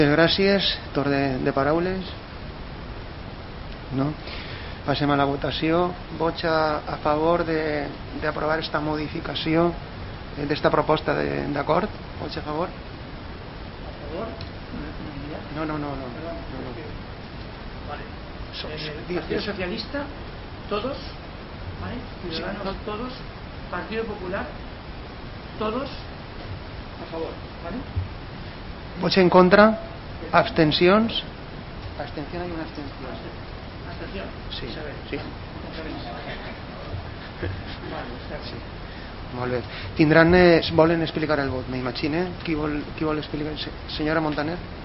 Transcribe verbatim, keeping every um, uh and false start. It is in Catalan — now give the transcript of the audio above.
Gràcies. Torn de, de paraules. No? Passem a la votació. Vots a, a favor d'aprovar esta modificació d'esta proposta d'acord? Vots a favor? A favor? No, no, no. no, no, no. Vale. So, eh, Partido Socialista, todos. ¿Vale? Ciudadanos, sí, no. Todos. Partido Popular, todos. A favor. ¿Vale? Vots en contra? Abstencions? Abstenció, hay una abstenció. Abstenció? Sí. Sí. Vale, sí. Molt bé. Tindran, eh, volen explicar el vot, m'imagine. Qui vol, qui vol explicar? Senyora Montaner?